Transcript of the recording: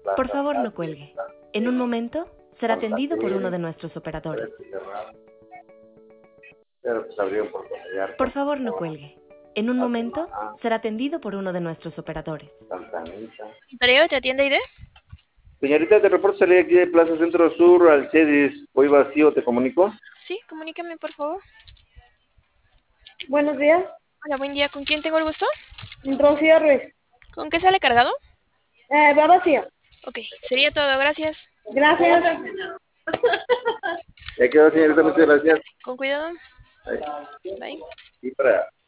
Por favor, no cuelgue. En un momento será atendido por uno de nuestros operadores. Por favor, no cuelgue. En un momento será atendido por uno de nuestros operadores. Darío, ¿te atiende Aide? Señorita, te reporto salida aquí de Plaza Centro Sur al CEDIS. Voy vacío, ¿te comunico? Sí, comunícame, por favor. Buenos días, Hola, buen día. ¿Con quién tengo el gusto? Rocío Ruiz. ¿Con qué sale cargado? Va vacío. Ok, sería todo. Gracias. Gracias. Ya quedó, señorita, muchas gracias. Con cuidado. Ahí. Bye. Y para